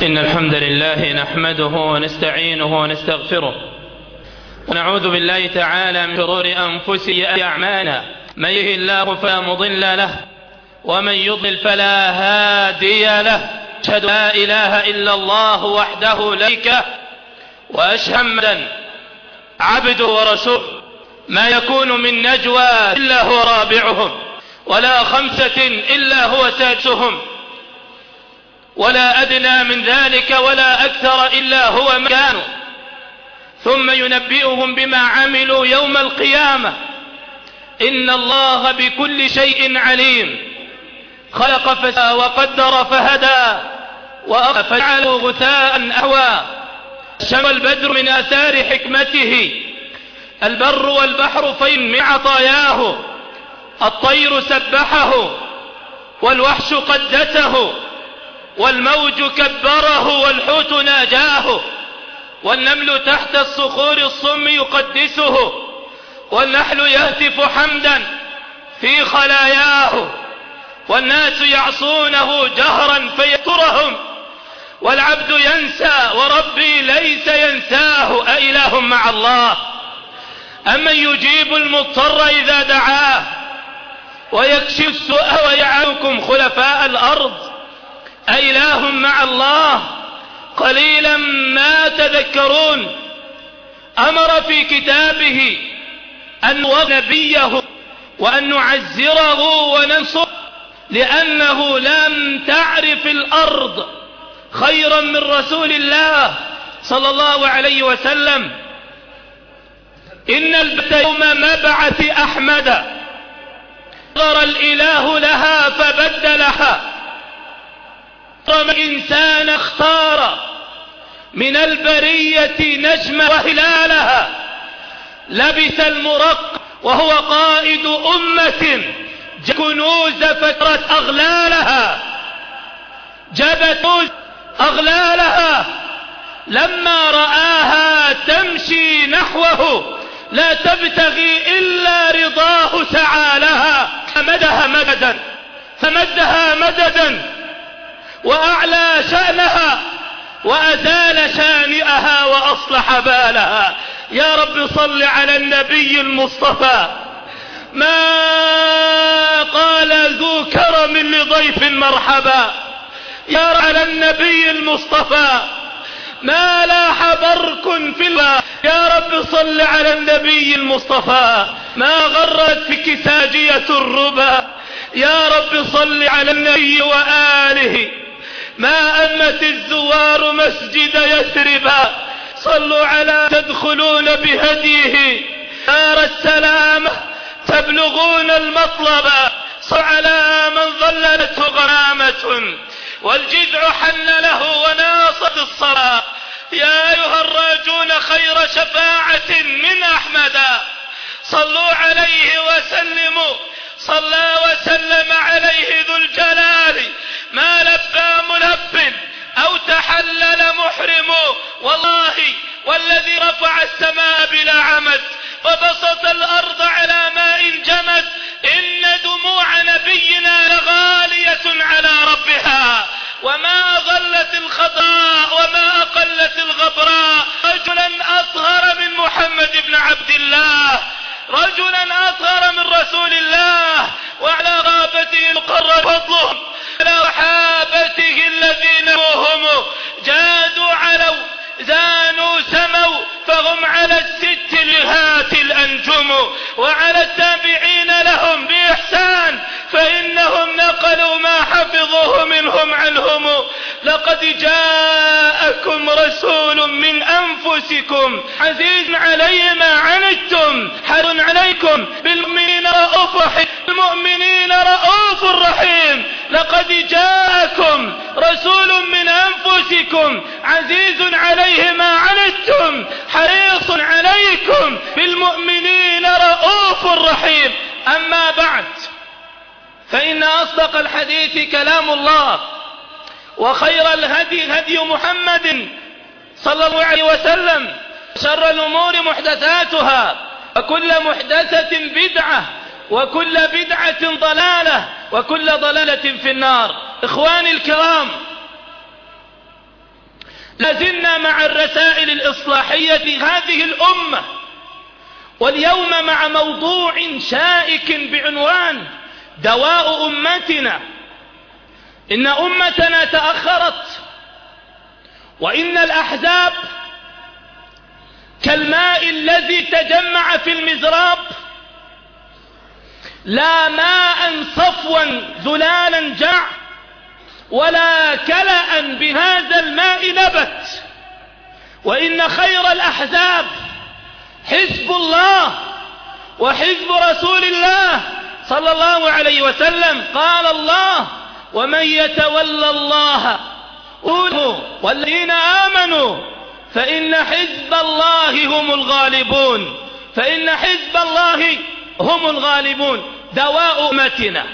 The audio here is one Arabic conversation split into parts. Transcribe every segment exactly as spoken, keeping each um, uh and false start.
إن الحمد لله نحمده ونستعينه ونستغفره ونعوذ بالله تعالى من شرور أنفسنا وأعمالنا. من يهده الله فلا مضل له ومن يضلل فلا هادي له. أشهد لا إله إلا الله وحده لا شريك له وأشهد محمدا عبده ورسوله. ما يكون من نجوى إلا هو رابعهم ولا خمسة إلا هو سادسهم ولا أدنى من ذلك ولا أكثر إلا هو مكانه، ثم ينبئهم بما عملوا يوم القيامة. إن الله بكل شيء عليم. خلق فسوى وقدر فهدى وفجعله غثاء أحوى. شمل البدر من آثار حكمته. البر والبحر فين من عطاياه. الطير سبحه والوحش قدسه والموج كبره والحوت ناجاه. والنمل تحت الصخور الصم يقدسه والنحل يهتف حمدا في خلاياه. والناس يعصونه جهرا فيسترهم والعبد ينسى وربي ليس ينساه. أإله مع الله أمن يجيب المضطر إذا دعاه ويكشف السوء ويجعلكم خلفاء الأرض. أإله مع الله قليلا ما تذكرون. أمر في كتابه أن نوصي نبيه وأن نعزره وننصره، لأنه لم تعرف الأرض خيرا من رسول الله صلى الله عليه وسلم. إن البت يوم مبعث أحمد غر الإله لها فبدلها. إنسان اختار من البرية نجمة وهلالها. لبس المرق وهو قائد أمة كنوز فترت أغلالها. جبت أغلالها لما رآها تمشي نحوه لا تبتغي إلا رضاه تعالها. فمدها مددا فمدها مددا وأعلى شأنها وأزال شانئها وأصلح بالها. يا رب صل على النبي المصطفى. ما قال ذو كرم لضيف مرحبا. يا رب على النبي المصطفى. ما لاح برك في الله. يا رب صل على النبي المصطفى. ما غرت في كساجية الربا. يا رب صل على النبي وآله. ما أمت الزوار مسجد يثربا. صلوا على تدخلون بهديه دار السلام تبلغون المطلب. صلوا على من ظللته غرامة والجذع حن له وناصت الصلاة. يا أيها الراجون خير شفاعة من أحمد صلوا عليه وسلموا. صلى وسلم عليه ذو الجلال. ما لبى ملب أو تحلل محرم. والله والذي رفع السماء بلا عمد وبسط الأرض على ماء جمد. إن دموع نبينا لغالية على ربها. وما ظلت الخضراء وما أقلت الغبراء. رجلا أطهر من محمد بن عبد الله. رجلا أطهر من رسول الله. وعلى غابته القرر فضلهم على صحابته الذين هم جادوا علوا زانوا سموا فهم على الست لهات الأنجم. وعلى التابعين لهم بإحسان فإنهم نقلوا ما حفظوه منهم عنهم. لقد جاءكم رسول من أنفسكم عزيز عليه ما عنتم حر عليكم بالمؤمنين رؤوف رحيم. المؤمنين رؤوف رحيم. لقد جاءكم رسول من أنفسكم عزيز عليه ما عنتم حريص عليكم بالمؤمنين رؤوف رحيم. أما بعد فإن أصدق الحديث كلام الله وخير الهدي هدي محمد صلى الله عليه وسلم. شر الأمور محدثاتها وكل محدثة بدعة وكل بدعة ضلالة وكل ضلالة في النار. إخواني الكرام، لازلنا مع الرسائل الإصلاحية هذه الأمة، واليوم مع موضوع شائك بعنوان دواء أمتنا. إن أمتنا تأخرت، وإن الأحزاب كالماء الذي تجمع في المزراب، لا ماء صفوا زلالا جع، ولا كلأ بهذا الماء نبت. وإن خير الأحزاب حزب الله وحزب رسول الله صلى الله عليه وسلم. قال الله: ومن يتولى الله والذين آمنوا فإن حزب الله هم الغالبون، فإن حزب الله هم الغالبون. دواء أمتنا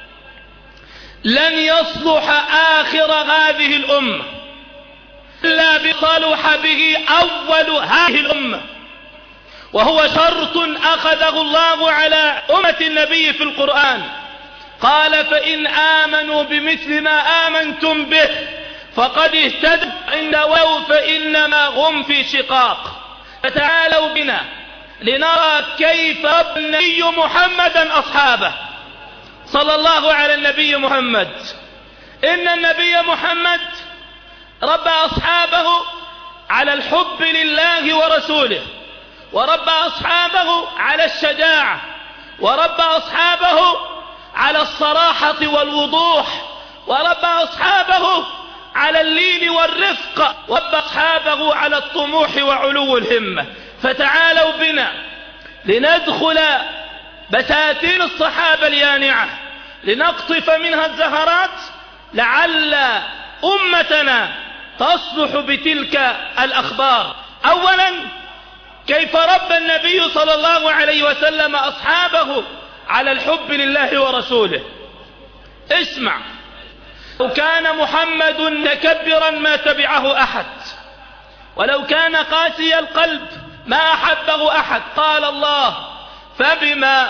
لن يصلح آخر هذه الأمة إلا بصلح به أول هذه الأمة، وهو شرط أخذه الله على أمة النبي في القرآن. قال: فإن آمنوا بمثل ما آمنتم به فقد اهتدوا، إن تولوا فإنما هم في شقاق. فتعالوا بنا لنرى كيف ربى النبي محمدا أصحابه صلى الله على النبي محمد. إن النبي محمد ربى أصحابه على الحب لله ورسوله، وربى أصحابه على الشجاعة، وربى أصحابه على الصراحة والوضوح، وربى أصحابه على اللين والرفق، وربى أصحابه على الطموح وعلو الهمة. فتعالوا بنا لندخل بساتين الصحابة اليانعة، لنقطف منها الزهرات، لعل أمتنا تصلح بتلك الأخبار. أولا، كيف ربى النبي صلى الله عليه وسلم أصحابه على الحب لله ورسوله. اسمع: لو كان محمد متكبرا ما تبعه أحد، ولو كان قاسي القلب ما أحبه أحد. قال الله: فبما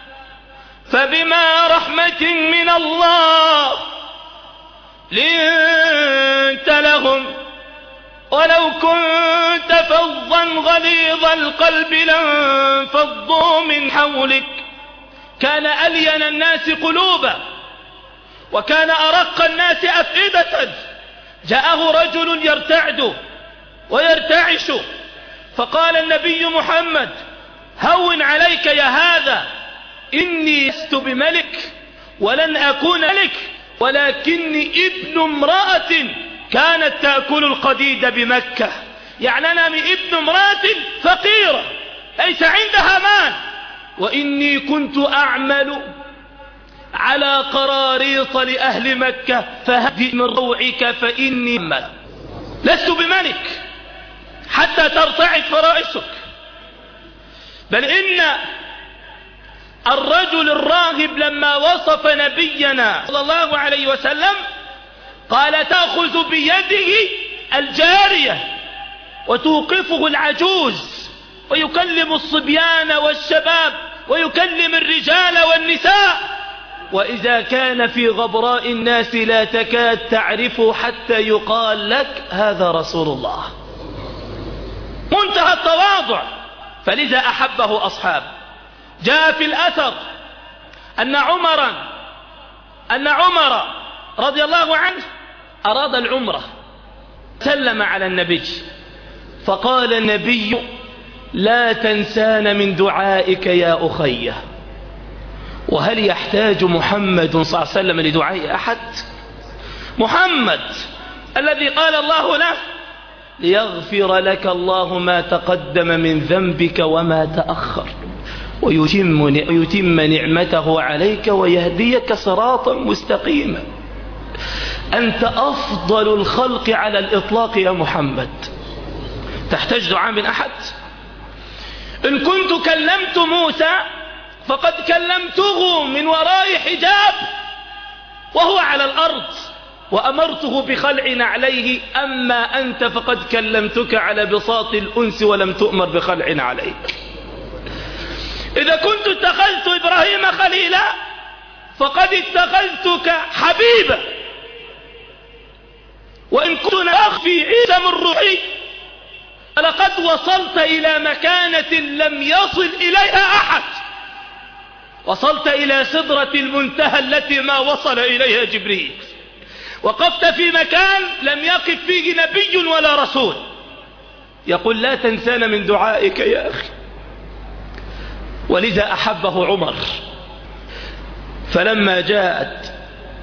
فبما رحمة من الله لنت لهم، ولو كنت فظا غليظ القلب لانفضوا من حولك. كان ألين الناس قلوبا، وكان أرق الناس أفئدة. جاءه رجل يرتعد ويرتعش، فقال النبي محمد: هون عليك يا هذا، إني لست بملك ولن أكون ملك، ولكني ابن امرأة كانت تأكل القديد بمكة. يعني أنا من ابن امرأة فقيرة ليس عندها مال، وإني كنت أعمل على قراريط لأهل مكة، فهدئ من روعك فإني مل. لست بملك حتى ترتعد فرائسك. بل إن الرجل الراهب لما وصف نبينا صلى الله عليه وسلم قال: تأخذ بيده الجارية وتوقفه العجوز، ويكلم الصبيان والشباب، ويكلم الرجال والنساء، وإذا كان في غبراء الناس لا تكاد تعرفه حتى يقال لك: هذا رسول الله. منتهى التواضع، فلذا أحبه أصحابه. جاء في الأثر أن عمر أن عمر رضي الله عنه أراد العمرة، سلم على النبي، فقال النبي: لا تنسان من دعائك يا أخي. وهل يحتاج محمد صلى الله عليه وسلم لدعاء أحد؟ محمد الذي قال الله له: ليغفر لك الله ما تقدم من ذنبك وما تأخر، ويتم ويتم نعمته عليك ويهديك صراطا مستقيما. أنت أفضل الخلق على الإطلاق يا محمد، تحتاج دعاء من أحد؟ إن كنت كلمت موسى فقد كلمته من وراء حجاب وهو على الأرض، وأمرته بخلع عليه. أما أنت فقد كلمتك على بساط الأنس ولم تؤمر بخلع عليك. إذا كنت اتخذت إبراهيم خليلا فقد اتخذتك حبيبا. وإن كنت أخفي عيسى من روحي لقد وصلت إلى مكانة لم يصل إليها أحد. وصلت إلى سدرة المنتهى التي ما وصل إليها جبريل. وقفت في مكان لم يقف فيه نبي ولا رسول. يقول لا تنسانا من دعائك يا أخي. ولذا أحبه عمر. فلما جاءت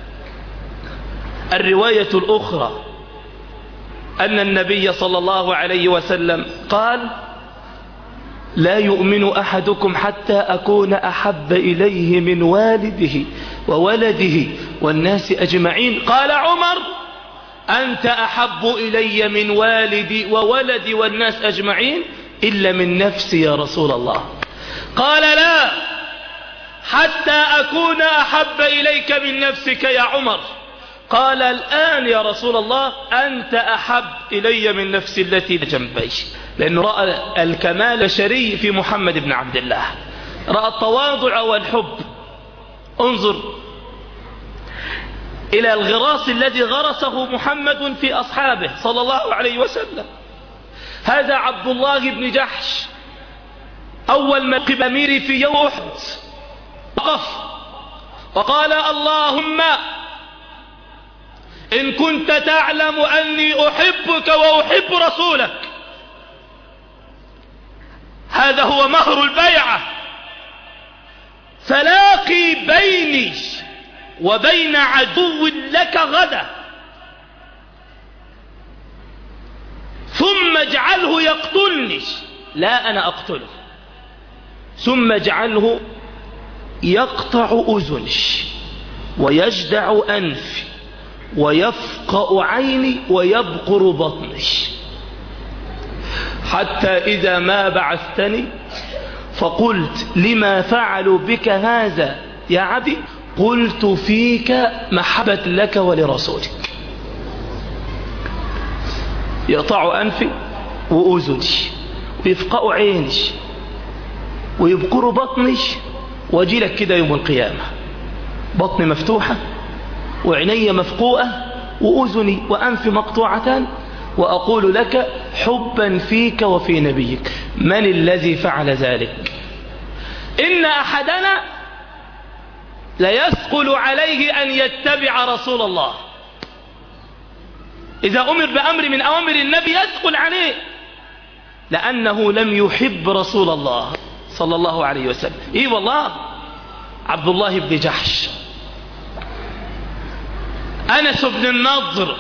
الرواية الأخرى أن النبي صلى الله عليه وسلم قال لا يؤمن أحدكم حتى أكون أحب إليه من والده وولده والناس أجمعين. قال عمر أنت أحب إلي من والدي وولدي والناس أجمعين إلا من نفسي يا رسول الله. قال لا حتى أكون أحب إليك من نفسك يا عمر. قال الآن يا رسول الله أنت أحب إلي من نفسي التي جنبي. لأنه رأى الكمال البشري في محمد بن عبد الله، رأى التواضع والحب. انظر إلى الغراس الذي غرسه محمد في أصحابه صلى الله عليه وسلم. هذا عبد الله بن جحش أول ما لقب أميري في يوم أحد وقف وقال اللهم إن كنت تعلم أني أحبك وأحب رسولك هذا هو مهر البيعة، فلاقي بيني وبين عدو لك غدا ثم اجعله يقتلني لا أنا أقتله، ثم اجعله يقطع أذني ويجدع أنفي ويفقأ عيني ويبقر بطني، حتى إذا ما بعثتني فقلت لما فعلوا بك هذا يا عبدي قلت فيك محبة لك ولرسولك. يقطع أنفي وأذني ويفقأ عيني ويبقر بطني، واجي لك كده يوم القيامة بطني مفتوحة وعيني مفقوءة وأذني وأنفي مقطوعتان، وأقول لك حبا فيك وفي نبيك. من الذي فعل ذلك؟ إن أحدنا ليثقل عليه أن يتبع رسول الله. إذا أمر بأمر من أوامر النبي يثقل عليه، لأنه لم يحب رسول الله صلى الله عليه وسلم. إيه والله عبد الله بن جحش، أنس بن النضر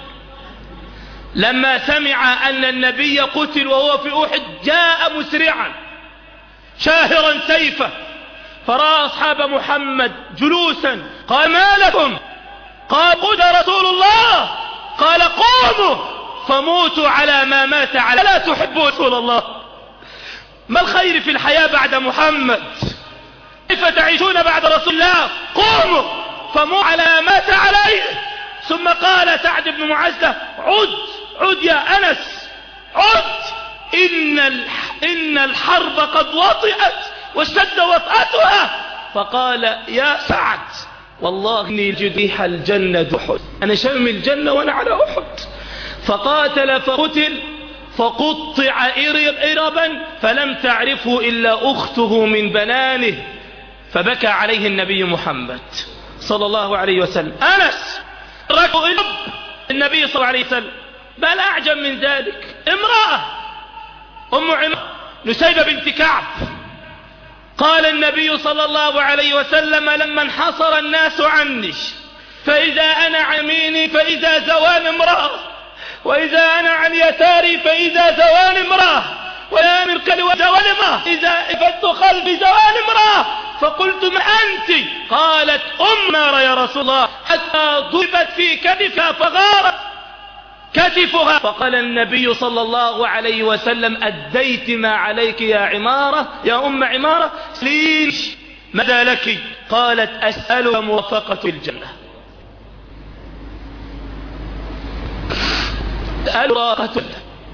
لما سمع أن النبي قتل وهو في أحد جاء مسرعا شاهرا سيفه، فرأى أصحاب محمد جلوسا قال ما لكم؟ قال قتل رسول الله. قال قوموا فموتوا على ما مات على. لا تحبوا رسول الله؟ ما الخير في الحياة بعد محمد؟ كيف تعيشون بعد رسول الله؟ قوموا فموتوا على ما مات عليه. ثم قال سعد بن معزة عد عد يا أنس عد، إن, إن الحرب قد وطئت واشتد وطأتها. فقال يا سعد والله إني جديح الجنة أحد، أنا شم الجنة وأنا على أحد. فقاتل فقتل فقطع إربا فلم تعرفه إلا أخته من بنانه، فبكى عليه النبي محمد صلى الله عليه وسلم. أنس ركض النبي صلى الله عليه وسلم، بل أعجب من ذلك امرأة أم عمرو نسيبة بنت كعب. قال النبي صلى الله عليه وسلم لما انحصر الناس عني فإذا أنا عن يميني فإذا زوال امرأة، وإذا أنا عن يساري فإذا زوال امرأة، ولا من كل زوال امرأة، إذا فدت خلفي زوال امرأة. فقلت ما أنت؟ قالت أم نار يا رسول الله، حتى ضربت في كتفها فغارت كتفها. فقال النبي صلى الله عليه وسلم أديت ما عليك يا عمارة يا أم عمارة، ليش ماذا لك؟ قالت أسألك موافقة الجنة، أسأل راقة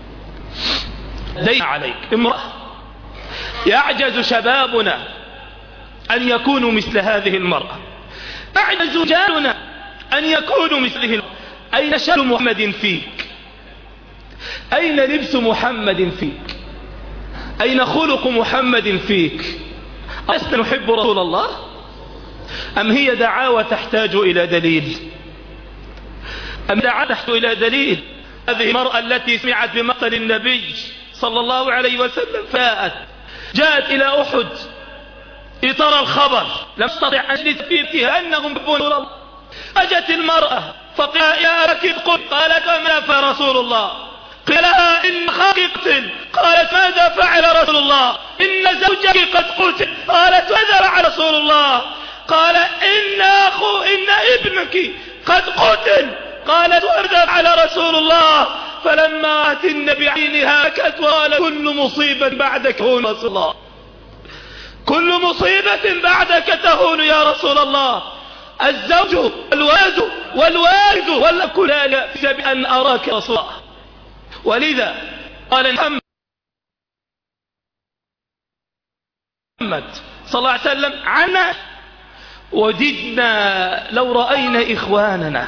دين عليك. امرأة يعجز شبابنا أن يكونوا مثل هذه المرأة، يعجز رجالنا أن يكونوا مثله. أين شأن محمد فيك؟ أين لبس محمد فيك؟ أين خلق محمد فيك؟ ألسنا نحب رسول الله؟ أم هي دعاوى تحتاج إلى دليل؟ أم دعاوى تحتاج إلى دليل؟ هذه المرأة التي سمعت بمقتل النبي صلى الله عليه وسلم فاءت جاءت إلى أحد لترى الخبر، لم تستطع أن تجلس في بيتها أنهم يحبون الله. أجت المرأة فقال يا أبكي قل، قالت وما فعل رسول الله؟ قال لها إن أخاك قتل. قالت ماذا فعل رسول الله؟ إن زوجك قد قتل. قالت ماذا فعل رسول الله؟ قال إن أخو إن ابنك قد قتل. قالت ماذا فعل رسول الله؟ فلما أتى النبي عينها بكت وقال كل مصيبة بعدك تهون رسول الله، كل مصيبة بعدك تهون يا رسول الله. الزوج والولد والوالد والكل لا بأن أراك رسول الله. ولذا قال محمد صلى الله عليه وسلم عنا وددنا لو رأينا إخواننا.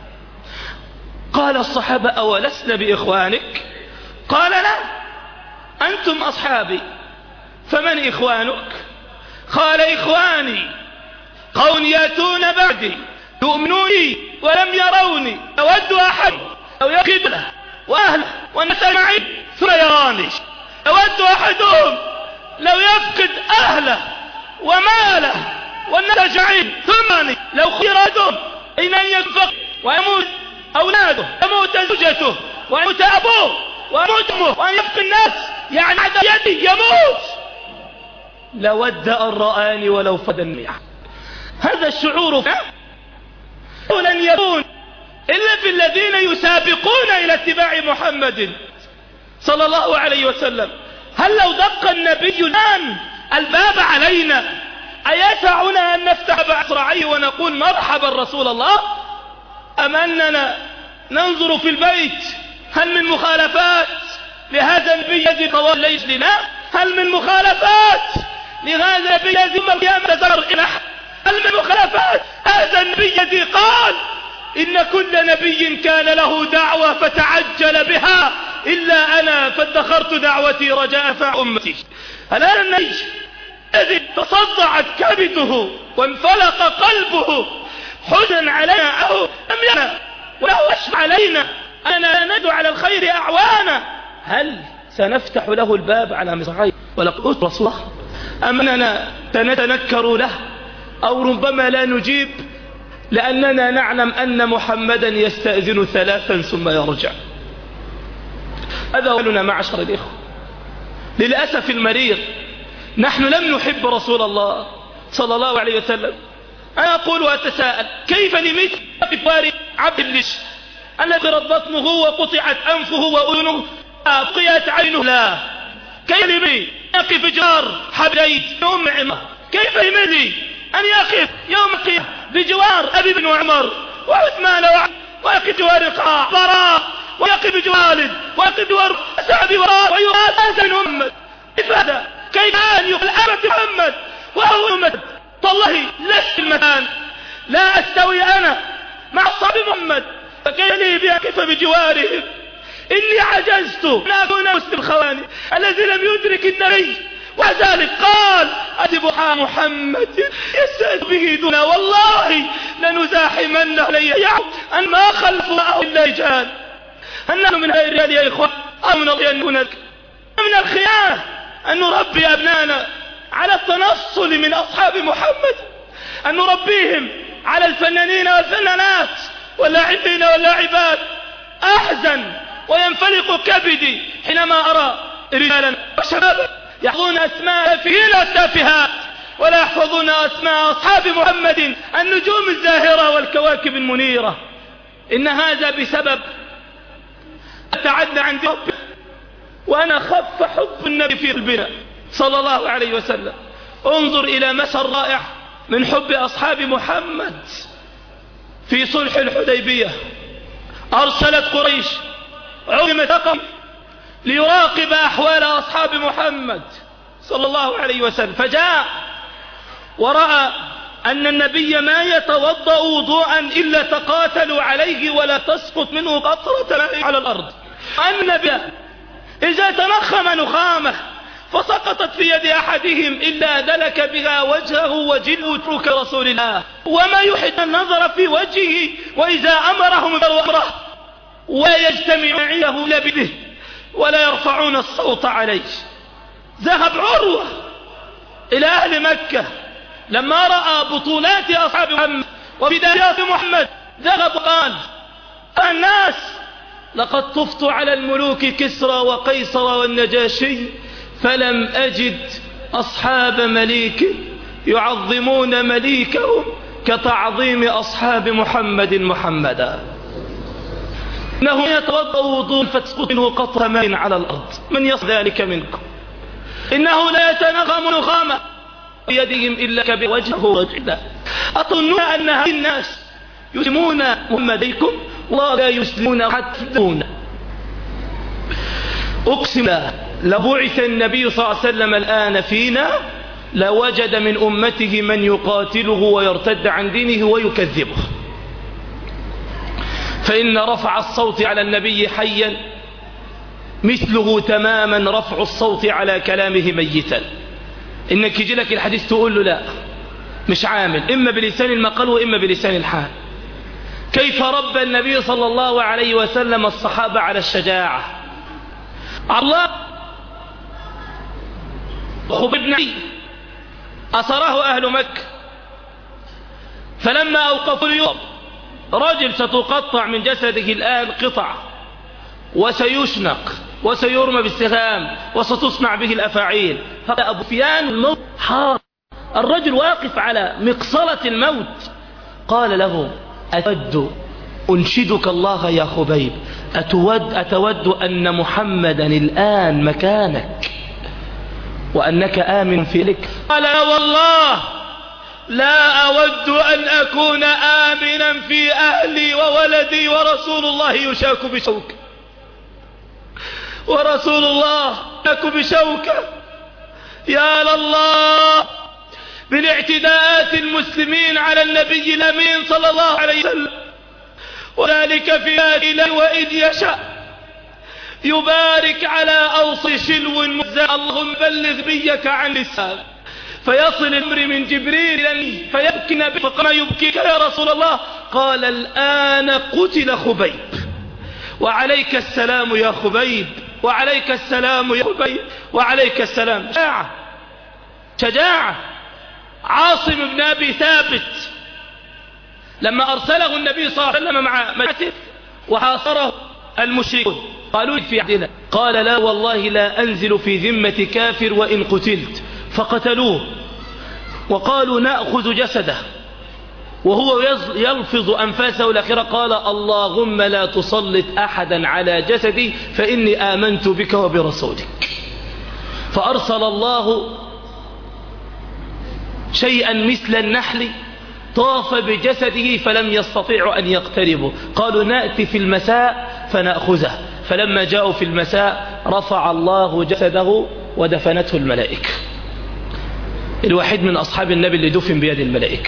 قال الصحابة أولسنا بإخوانك؟ قال لا، أنتم أصحابي، فمن إخوانك؟ قال إخواني قوم يأتون بعدي يؤمنوني ولم يروني، أود أحد لو يفقد له وأهله والناس معي ثم يراني، أود أحدهم لو يفقد أهله وماله والناس معي ثم يراني، لو خيرتهم إن أن ينفق ويموت أولاده يموت زوجته ويموت أبوه ويموت أمه وأن يبقى الناس يعني عدم يدي يموت، لود أن رآني ولو فدني. هذا الشعور لن يكون إلا في الذين يسابقون إلى اتباع محمد صلى الله عليه وسلم. هل لو دق النبي الآن الباب علينا أيسعنا أن نفتح بأسرعيه ونقول مرحبا رسول الله؟ أم أننا ننظر في البيت هل من مخالفات لهذا النبي الذي طوال ليس لنا؟ هل من مخالفات لهذا النبي الذي يوم القيامة زار إلى؟ هل من مخالفات هذا النبي الذي قال إن كل نبي كان له دعوة فتعجل بها إلا أنا فادخرت دعوتي رجاء فع أمتي؟ هل هذا النبي الذي تصدعت كبده وانفلق قلبه حزن علينا أو أم ينا وله أشفع علينا أنا ندعو على الخير أعوانا، هل سنفتح له الباب على مصراعيه ولقد رسول الله؟ أم أننا سنتنكر له أو ربما لا نجيب لأننا نعلم أن محمدا يستأذن ثلاثا ثم يرجع؟ هذا أولنا معشر الإخوة. للأسف المرير نحن لم نحب رسول الله صلى الله عليه وسلم. أنا أقول وأتساءل كيف لمثل قواري عبد اللش الذي ضرت بطنه وقطعت أنفه وأذنه أبقيت عينه؟ لا. كيف لمثل يقف جار حبيت أم عمر؟ كيف لمثل أن يقف يوم القيامة بجوار أبي بن عمر وعثمان ويقف جوار القاع براء ويقف بجوار ويقف بجوار سعد وراء ويقال أنسى محمد؟ كيف هذا؟ كيف أن يقال أمة محمد وهو أمة؟ والله لست المكان، لا أستوي أنا مع أصحاب محمد، فكيف لي بأقف بجوارهم؟ إني عجزت أن أكون مسلم خواني الذي لم يدرك النبي وذلك قال أتبع محمد يستأذ به دون والله لنزاحمنه لي يعود أن ما خلفوا معه إلا رجال. أنه من هذه الرجال يا إخوان أو من هناك من الخيانة أن نربي أبنانا على التنصل من أصحاب محمد، أن نربيهم على الفنانين والفنانات واللاعبين واللاعبات. أحزن وينفلق كبدي حينما أرى رجالا وشبابا يحفظون أسماء فينا التافهات ولا يحفظون أسماء أصحاب محمد النجوم الزاهرة والكواكب المنيرة. إن هذا بسبب تعدى عن ربي وأنا خف حب النبي في قلبنا صلى الله عليه وسلم. انظر إلى مثل رائع من حب أصحاب محمد. في صلح الحديبية أرسلت قريش عظم ثقم ليراقب أحوال أصحاب محمد صلى الله عليه وسلم، فجاء ورأى أن النبي ما يتوضأ وضوءا إلا تقاتلوا عليه ولا تسقط منه قطرة ماء على الأرض. أن النبي إذا تنخم نخامة فسقطت في يد أحدهم إلا دلك بها وجهه وجلد ترك رسول الله، وما يحد النظر في وجهه، وإذا أمرهم بأمره ويجتمع عنده لبده ولا يرفعون الصوت عليه. ذهب عروة إلى أهل مكة لما رأى بطولات أصحاب محمد وبدايات محمد، ذهب قال: الناس لقد طفت على الملوك كسرى وقيصر والنجاشي فلم أجد أصحاب مليك يعظمون مليكهم كتعظيم أصحاب محمد محمدا. إنه يتوضأ وضوء فتسقط منه قطرة ماء على الأرض، من يصل ذلك منكم؟ إنه لا يتنغم نخامة بيدهم إلا كبوجهه وجهه. أظنون أن هؤلاء الناس يسلمون محمديكم والله لا يسلمون حتى يسلمون. أقسم لو بعث النبي صلى الله عليه وسلم الآن فينا لوجد من أمته من يقاتله ويرتد عن دينه ويكذبه، فإن رفع الصوت على النبي حيا مثله تماما رفع الصوت على كلامه ميتا. إنك يجي لك الحديث تقول له لا مش عامل، إما بلسان المقال وإما بلسان الحال. كيف رب النبي صلى الله عليه وسلم الصحابة على الشجاعة. الله خبيب بن عدي أسره أهل مكة، فلما أوقفوا اليوم رجل ستقطع من جسده الآن قطع وسيشنق وسيرمى بالسهام وستصنع به الأفاعيل. فأبو سفيان الموت حار، الرجل واقف على مقصلة الموت. قال له: أتود أنشدك الله يا خبيب، أتود, أتود أن محمدا الآن مكانك وأنك آمن في لك؟ قال: والله لا أود أن أكون آمنا في أهلي وولدي ورسول الله يشاك بشوكة، ورسول الله يشاك بشوكة. يا لله بالاعتداءات المسلمين على النبي الأمين صلى الله عليه وسلم، وذلك في ذلك وإذ يشاء يبارك على أوص شلو مزع. اللهم بلغ بيك عن لسان فيصل الأمر من جبريل إليه فيبكي نبي فقال: ما يبكيك يا رسول الله؟ قال: الآن قتل خبيب. وعليك السلام يا خبيب، وعليك السلام يا خبيب، وعليك السلام. شجاعة شجاعة. عاصم بن أبي ثابت لما أرسله النبي صلى الله عليه وسلم مع مجاته وحاصره المشركون قالوا في عدنا، قال: لا والله لا أنزل في ذمة كافر وإن قتلت. فقتلوه وقالوا: نأخذ جسده، وهو يلفظ أنفاسه الأخيرة قال: اللهم لا تسلط أحدا على جسدي فإني آمنت بك وبرسولك. فأرسل الله شيئا مثل النحل طاف بجسده فلم يستطيعوا أن يقتربوا. قالوا: نأتي في المساء فنأخذه. فلما جاءوا في المساء رفع الله جسده ودفنته الملائكة. الوحيد من أصحاب النبي اللي دفن بيد الملائكة.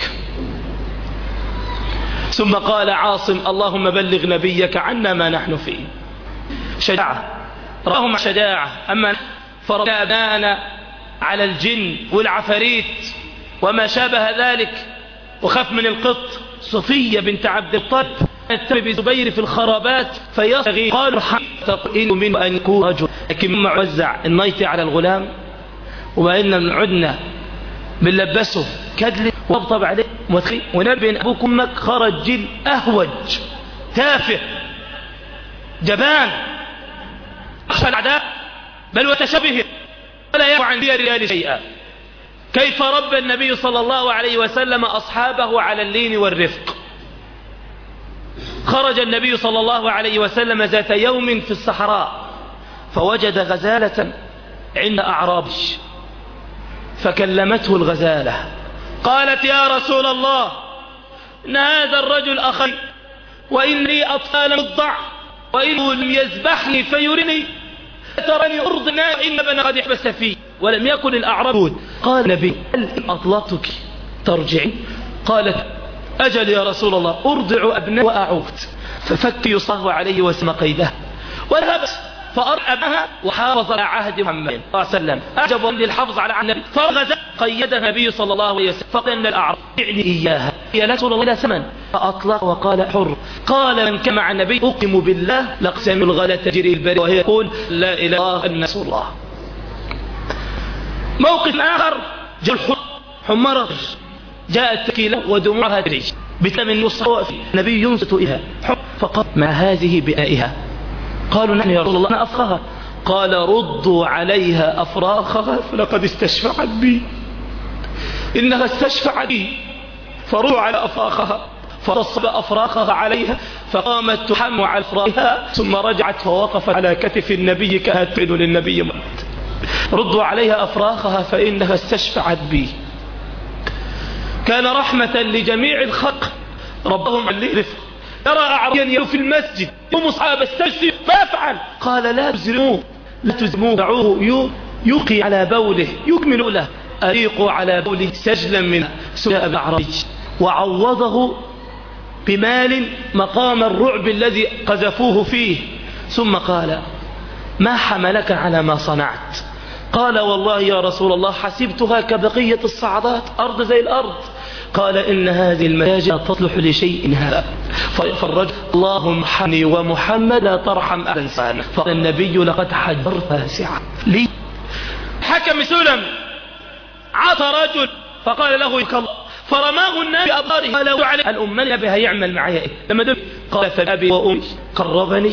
ثم قال عاصم: اللهم بلغ نبيك عنا ما نحن فيه. شجاعة، رأهم شجاعة. أما فربنا أبنانا على الجن والعفاريت وما شابه ذلك، وخاف من القط. صفية بنت عبد الطلب تتبع بزبير في الخرابات فيصغي، قال: تقول من أن يكون رجل، لكن مما وزع النيطي على الغلام وما إن عدنا بنلبسه كدل وطبطب عليه متخي ونبين أبوك أمك، خرج جيل أهوج تافه جبان أخشى الأعداء بل وتشبه ولا يعفو عن ديار الرجال شيئا. كيف رب النبي صلى الله عليه وسلم أصحابه على اللين والرفق. خرج النبي صلى الله عليه وسلم ذات يوم في الصحراء فوجد غزالة عند أعرابي فكلمته الغزالة قالت: يا رسول الله، إن هذا الرجل أخي وإن لي أطفال مضع وإنه لم يذبحني فيرني ترني أرضنا إن ابن قد احبس فيه ولم يكن الأعراب. قال النبي: هل أطلقتك ترجعي؟ قالت أجل يا رسول الله، أرضع أبناء وأعود. ففك يصاه عليه وسم قيده وذهبت فأرأبها وحافظ على عهد محمد صلى الله عليه وسلم. أعجب للحفظ على النبي فرغز قيدها النبي صلى الله عليه وسلم فقال أن الأعراب يعني إياها يا رسول الله لا ثمن، فأطلق وقال حر. قال من كان مع النبي أقسم بالله لقسم الغلا تجري البر وهي تقول لا إله إلا الله أن رسول الله. موقف آخر جاء حمرة جاءت تكيلة ودموعها تجري بتم النص النبي ينصت إليها فقال ما هذه بآئها؟ قالوا نحن يا رسول الله أفخها. قال ردوا عليها أفراخها فلقد استشفعت بي، إنها استشفعت بي. فردوا على أفراخها فتصب أفراخها عليها فقامت تحم على أفراخها ثم رجعت فوقفت على كتف النبي كانت تفعل للنبي محمد. ردوا عليها أفراخها فإنها استشفعت بي. كان رحمة لجميع الخلق ربهم عليه رفق. يرى أعرابيا يلو في المسجد يوم أصحاب السجد ما يفعل؟ قال لا تزرموه لا تزرموه دعوه يوقي على بوله يكمل له. أريقوا على بوله سجلا من سجاء الأعرابي وعوضه بمال مقام الرعب الذي قذفوه فيه. ثم قال ما حملك على ما صنعت؟ قال والله يا رسول الله حسبتها كبقية الصعدات أرض زي الأرض. قال إن هذه المساجد لا تصلح لشيء هذا. فالرجل اللهم ارحمني ومحمد لا ترحم أحدا سانا. فقال النبي لقد حجرت واسعة لي. حكم سلم عطى رجل فقال له الله فرماه النبي بأباره قال عليه الأم من أبي هيعمل معي إيه لما دب قال فأبي وأمي قربني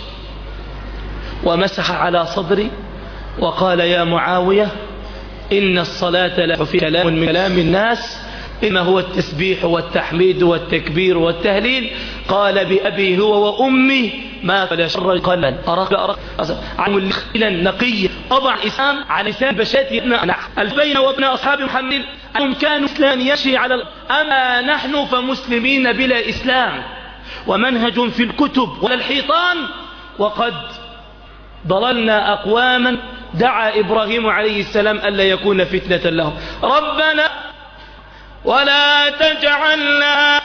ومسح على صدري وقال يا معاوية إن الصلاة لا في كلام من كلام الناس إنما هو التسبيح والتحميد والتكبير والتهليل. قال بأبي هو وأمي ما فلا شر قلبا أراك أراك عن الخيلا نقية طبعا إسلام على لسان بشاتي ابن البين وابن أصحاب محمد أنهم كانوا إسلام يشي على أما نحن فمسلمين بلا إسلام ومنهج في الكتب ولا الحيطان. وقد ضللنا أقواما دعا إبراهيم عليه السلام ألا يكون فتنة لهم. ربنا ولا تجعلنا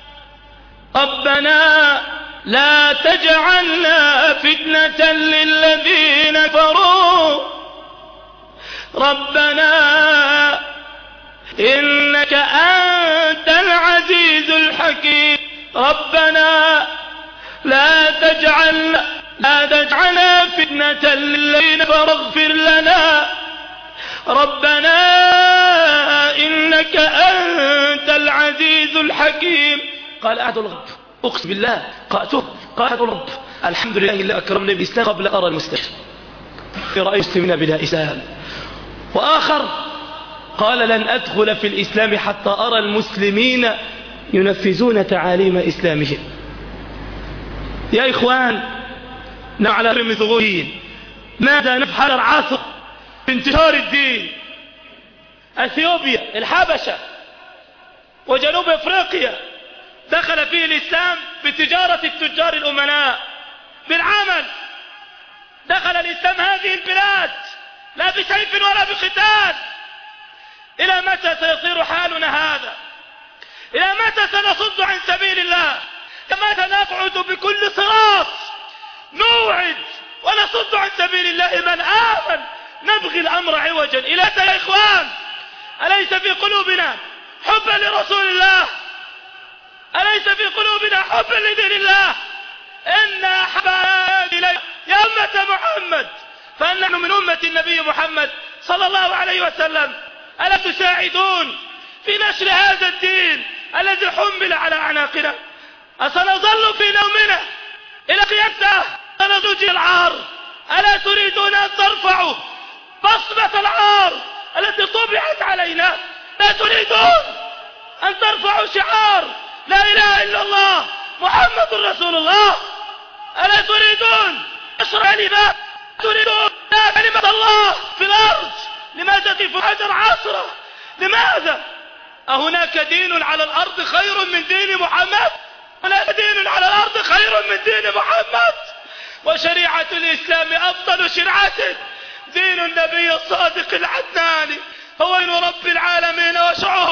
ربنا لا تجعلنا فتنة للذين كفروا ربنا إنك أنت العزيز الحكيم. ربنا لا تجعلنا لا تجعلنا فتنة للذين فاغفر لنا ربنا إنك أنت العزيز الحكيم. قال أحد الغرب أقسم بالله قأته قال أحد الغرب الحمد لله اللي أكرمني بالإسلام قبل أرى المسلم في رأي المسلمين بلا إسلام. وآخر قال لن أدخل في الإسلام حتى أرى المسلمين ينفذون تعاليم إسلامهم. يا إخوان على رمي ثغورين ماذا نفعل العصر في انتشار الدين؟ أثيوبيا الحبشة وجنوب أفريقيا دخل فيه الإسلام بتجارة التجار الأمناء بالعمل. دخل الإسلام هذه البلاد لا بسيف ولا بقتال. إلى متى سيصير حالنا هذا؟ إلى متى سنصد عن سبيل الله؟ إلى متى نقعد بكل صراط نوعد ونصد عن سبيل الله من آمن؟ نبغي الأمر عوجا. إلى متى يا إخوان؟ أليس في قلوبنا حبا لرسول الله؟ أليس في قلوبنا حبا لدين الله؟ إنا أحباب إليه يا أمة محمد فنحن من أمة النبي محمد صلى الله عليه وسلم. ألا تساعدون في نشر هذا الدين الذي حمل على أعناقنا؟ أسنظل في نومنا إلى قيامته سنزوج العار؟ ألا تريدون أن ترفعوا بصمة العار التي طبعت علينا؟ لا تريدون أن ترفعوا شعار لا إله إلا الله محمد رسول الله؟ ألا تريدون نشر كلمة؟ تريدون لا كلمة الله في الأرض؟ لماذا تقف حجر عصره؟ لماذا؟ أهناك دين على الأرض خير من دين محمد؟ هناك دين على الأرض خير من دين محمد؟ وشريعة الإسلام أفضل شرعة دين النبي الصادق العدناني هو دين رب العالمين وشعه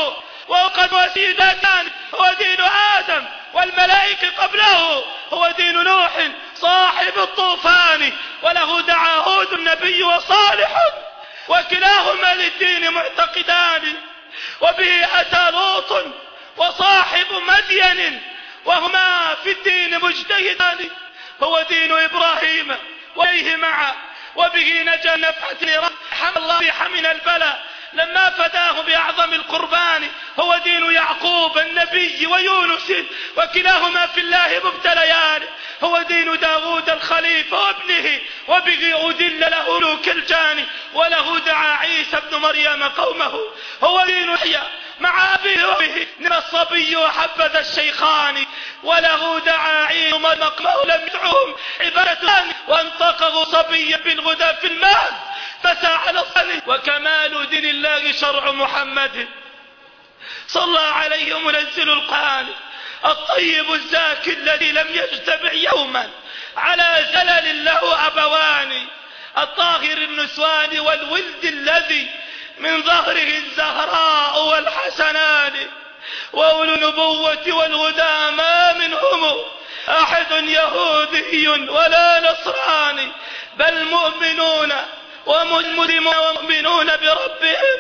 وقد وسيدتان هو دين آدم والملائكة قبله، هو دين نوح صاحب الطوفان، وله دعا هود النبي وصالح، وكلاهما للدين معتقدان. وبه أتى لوط وصاحب مدين وهما في الدين مجتهدان، هو دين إبراهيم وإليه معا، وبه نجا نفحة نيران حمل الله حمل البلاء لما فداه بأعظم القربان، هو دين يعقوب النبي ويونس وكلاهما في الله مبتليان، هو دين داود الخليفة وابنه وبه أدل له ملوك الجان، وله دعا عيسى ابن مريم قومه، هو دين يحيى مع أبيه وبه من الصبي وحبذ الشيخان، وله دعا عيسى مقمه لم يدعوهم عبادة وانطقه صبيا بالغدى في المهد فسعى على الصلاة. وكمال دين الله شرع محمد صلى عليه منزل القرآن الطيب الزاكي الذي لم يجتمع يوما على زلل له أبوان، الطاهر النسوان والولد الذي من ظهره الزهراء والحسنان، وأولو النبوة والهدى ما منهم أحد يهودي ولا نصراني، بل مؤمنون ومؤمنون بربهم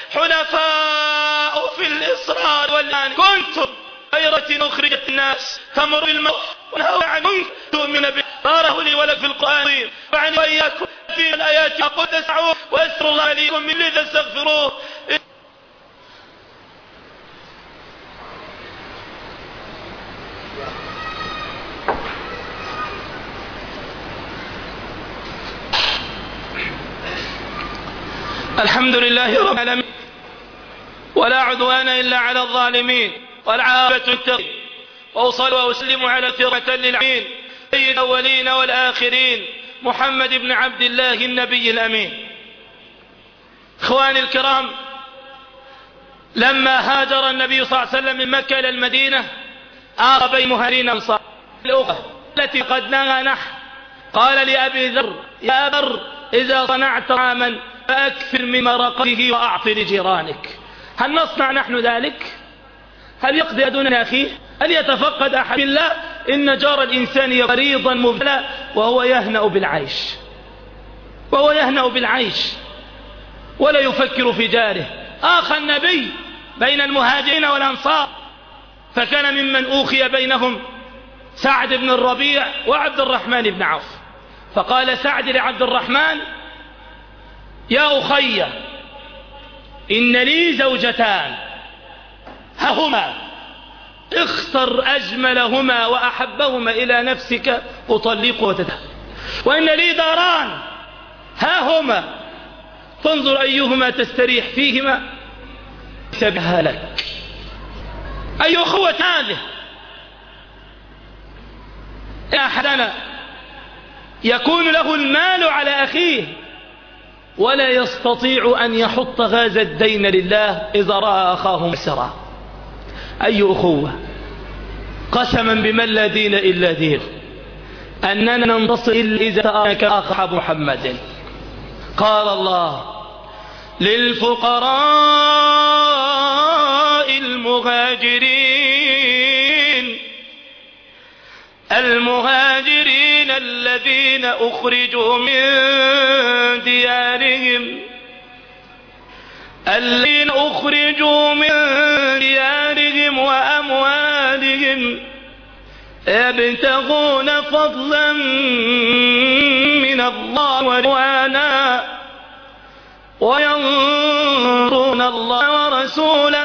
حنفاء في الإصرار والإيمان. كنتم خيرة أخرجت الناس تمر بالموت ونهوا عن منكم تؤمن به. بارك لي ولك في القرآن وعني وإياكم في الآيات أقول تسعوا وأسر الله لكم من الذي تستغفروه. الحمد لله رب العالمين، ولا عدوان إلا على الظالمين، والعاقبة للمتقين، وأصلي وأسلم على ثرة للعالمين سيد الأولين والآخرين محمد بن عبد الله النبي الأمين. إخواني الكرام، لما هاجر النبي صلى الله عليه وسلم من مكة إلى المدينة آر بين مهاجرين أنصار الأخرى التي قد نهى نحن، قال لأبي ذر يا أبر إذا صنعت طعاما فأكثر من مرقته وأعط لجيرانك. هل نصنع نحن ذلك؟ هل يقضي أدنى أخيه؟ هل يتفقد أحد بالله؟ إن جار الإنسان مريضا مبتلى وهو يهنأ بالعيش، وهو يهنأ بالعيش ولا يفكر في جاره. آخى النبي بين المهاجرين والأنصار، فكان ممن أوخي بينهم سعد بن الربيع وعبد الرحمن بن عوف، فقال سعد لعبد الرحمن يا أخي إن لي زوجتان ههما اختر أجملهما وأحبهما إلى نفسك أطلق وتدع، وإن لي داران هاهما فانظر أيهما تستريح فيهما سبها لك. أي أخوة هذه؟ أحدنا يكون له المال على أخيه ولا يستطيع أن يحط هذا الدين لله إذا رأى أخاه مسرا. أي أخوة؟ قسما بمن لا دين إلا دين أننا ننتصر إلا إذا تآنك أخ محمد. قال الله للفقراء المهاجرين المهاجرين الذين أخرجوا من ديارهم الذين أخرجوا من ديارهم وأموالهم يبتغون فضلا من الله ورضوانا وينصرون الله ورسوله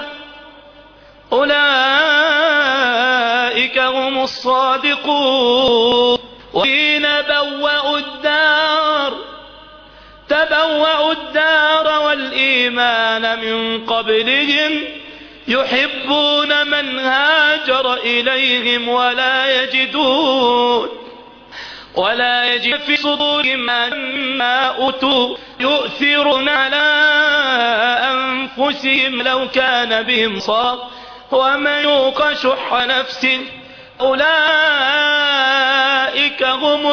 أولئك هم الصادقون. وحين بوأوا الدار تبوأوا الدار والإيمان من قبلهم يحبون من هاجر إليهم ولا يجدون ولا يجد في صدورهم ما أوتوا يؤثرون على أنفسهم لو كان بهم صار ومن يوق شح نفسه أولئك هم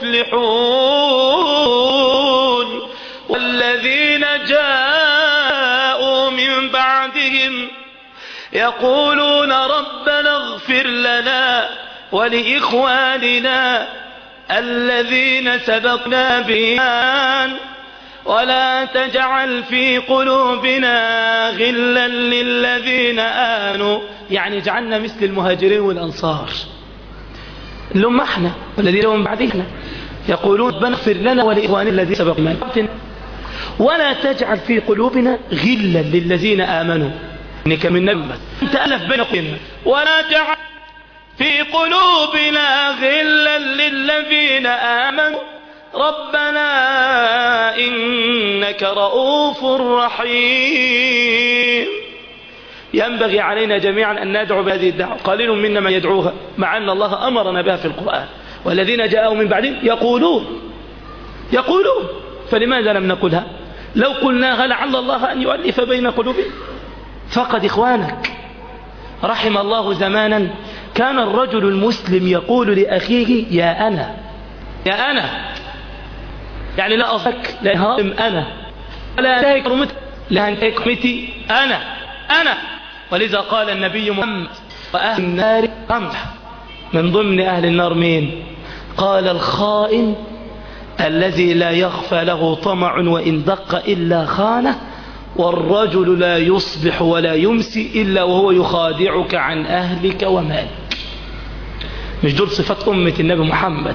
المفلحون. والذين جاءوا من بعدهم يقولون ربنا اغفر لنا ولإخواننا الذين سبقنا بالإيمان ولا تجعل في قلوبنا غلا للذين آمنوا، يعني اجعلنا مثل المهاجرين والأنصار اللي هم احنا والذين هم بعدنا، يقولون ربنا اغفر لنا ولإخواننا الذين سبقنا بالإيمان ولا تجعل في قلوبنا غلا للذين آمنوا، إنك من نبي أنت ألف بين قلوبنا، ولا تجعل في قلوبنا غلا للذين آمنوا ربنا إنك رؤوف رحيم. ينبغي علينا جميعا أن ندعو بهذه الدعوة، قليل منا من يدعوها مع أن الله أمرنا بها في القرآن، والذين جاءوا من بعدهم يقولون يقولون فلماذا لم نقلها؟ لو قلناها لعل الله أن يؤلف بين قلوبهم. فقد إخوانك. رحم الله زمانا كان الرجل المسلم يقول لأخيه يا أنا يا أنا، يعني لا أصدك لا هارم أنا ولا أنتهي كرمتي لا أنتهي كرمتي أنا أنا. ولذا قال النبي محمد وأهل النار قمح، من ضمن أهل النار مين؟ قال الخائن الذي لا يخفى له طمع وإن دق إلا خانه، والرجل لا يصبح ولا يمسي إلا وهو يخادعك عن أهلك ومالك. مش دول صفات أمة النبي محمد؟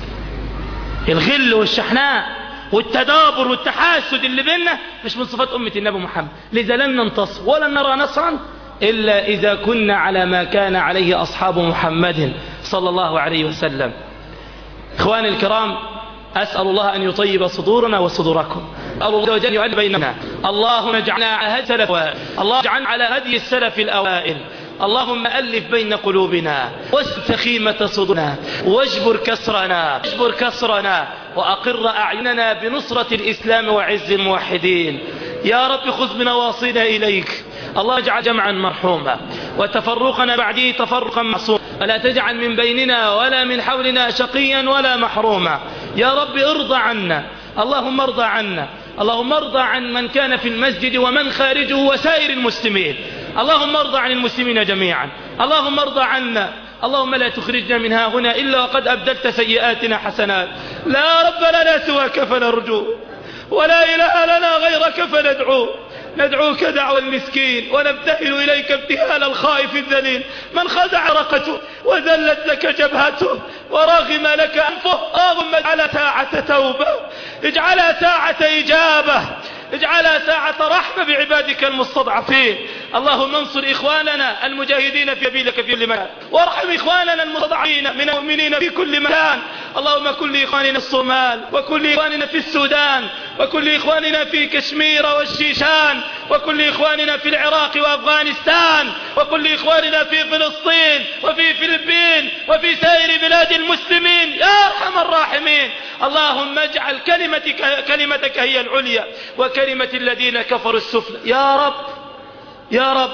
الغل والشحناء والتدابر والتحاسد اللي بيننا مش من صفات أمة النبي محمد. لذا لن ننتصر ولن نرى نصرا إلا إذا كنا على ما كان عليه أصحاب محمد صلى الله عليه وسلم. إخواني الكرام، أسأل الله أن يطيب صدورنا وصدوركم، أسأل الله وجل يعلم بيننا. اللهم اجعلنا على هدي السلف اللهم اجعلنا على هدي السلف الأوائل. اللهم ألف بين قلوبنا واسد خيمة صدورنا واجبر كسرنا واجبر كسرنا وأقر أعيننا بنصرة الإسلام وعز الموحدين. يا رب خذ بنواصينا إليك. الله اجعل جمعا مرحوما وتفرقنا بعده تفرقا معصوما، ولا تجعل من بيننا ولا من حولنا شقيا ولا محروما. يا رب ارضى عنا، اللهم ارضى عنا، اللهم ارضى عن من كان في المسجد ومن خارجه وسائر المسلمين. اللهم ارضى عن المسلمين جميعا، اللهم ارضى عنا. اللهم لا تخرجنا من ها هنا إلا وقد أبدلت سيئاتنا حسنات. لا رب لنا سواك فنرجو، ولا إله لنا غيرك فندعو. ندعوك دعوى المسكين ونبتهل إليك ابتهال الخائف الذليل من خدع رقته وذلت لك جبهته ورغم لك أنفه. اللهم اجعلها ساعة توبة، اجعلها ساعة إجابة، اجعلها ساعة رحمة بعبادك المستضعفين. اللهم انصر إخواننا المجاهدين في سبيلك في كل مكان، وارحم إخواننا المستضعفين من المؤمنين في كل مكان. اللهم كن لإخواننا الصومال، وكن لإخواننا في السودان، وكن لإخواننا في كشمير والشيشان، وكن لإخواننا في العراق وأفغانستان، وكن لإخواننا في فلسطين وفي فلبين وفي سائر بلاد المسلمين يا أرحم الراحمين. اللهم اجعل كلمتك, كلمتك هي العليا وكلمة الذين كفروا السفلى. يا رب يا رب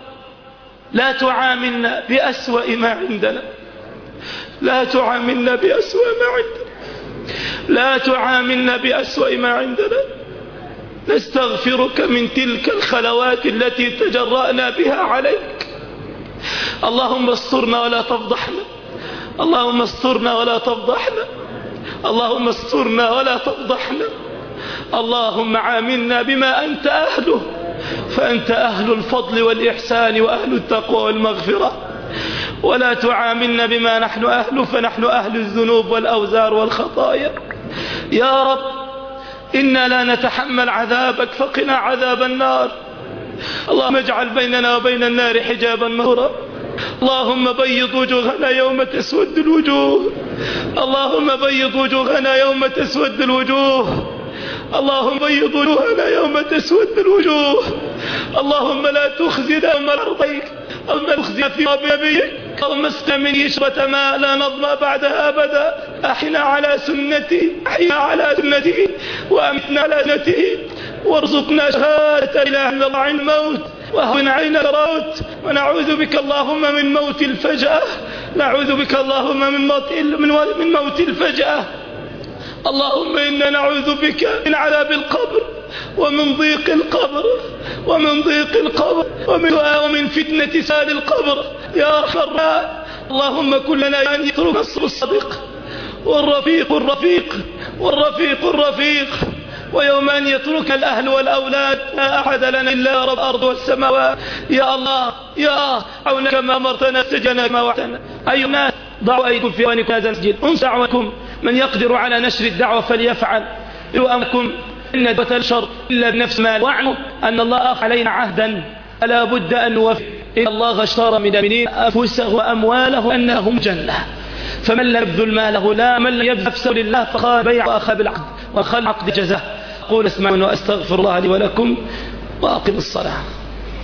لا تعاملنا بأسوأ ما عندنا، لا تعاملنا بأسوأ ما عندنا، لا تعاملنا بأسوأ ما عندنا. نستغفرك من تلك الخلوات التي تجرأنا بها عليك. اللهم استرنا ولا تفضحنا، اللهم استرنا ولا تفضحنا، اللهم استرنا ولا تفضحنا. اللهم عاملنا بما أنت أهله، فأنت أهل الفضل والإحسان وأهل التقوى والمغفرة، ولا تعاملنا بما نحن أهله، فنحن أهل الذنوب والأوزار والخطايا. يا رب إنا لا نتحمل عذابك فقنا عذاب النار. اللهم اجعل بيننا وبين النار حجابا مستورا. اللهم بيض وجوهنا يوم تسود الوجوه، اللهم بيض وجوهنا يوم تسود الوجوه، اللهم بيض وجوهنا يوم تسود الوجوه. اللهم لا تخزنا يوم أرضيك، اللهم تخزنا في نبيك. اللهم استمن شربة ماء لا نظمأ بعدها أبدا. أحنا على سنته، أحنا على سنته وأمتنا على سنته، وارزقنا شهادة لا إله إلا الله عند الموت، وهون علينا الموت. ونعوذ بك اللهم من موت الفجأة، نعوذ بك اللهم من موت من موت الفجأة. اللهم إنا نعوذ بك من عذاب القبر، ومن ضيق القبر ومن ضيق القبر ومن, ومن فتنة سال القبر يا رب. اللهم كلنا أن يترك الصبر الصديق والرفيق الرفيق والرفيق الرفيق، ويوم أن يترك الأهل والأولاد لا أحد لنا إلا رب الأرض والسماوات. يا الله يا عونك كما أمرتنا استجبنا كما وعدتنا. أيها الناس ضعوا أيديكم في أوانكم هذا المسجد، انصروا دعوتكم، من يقدر على نشر الدعوة فليفعل. أمركم إن دعوة الشر إلا بنفس مال، واعلموا أن الله أخذ علينا عهدا فلا بد أن نوفي. إن الله اشترى من المؤمنين أنفسهم وأموالهم أنهم جنة، فمن لم يبذل ماله لا من لم يبذل نفسه لله فخان بيع وأخذ بالعقد وخل عقد جزاء. أقول اسمعوا وأستغفر الله لي ولكم وأقم الصلاة.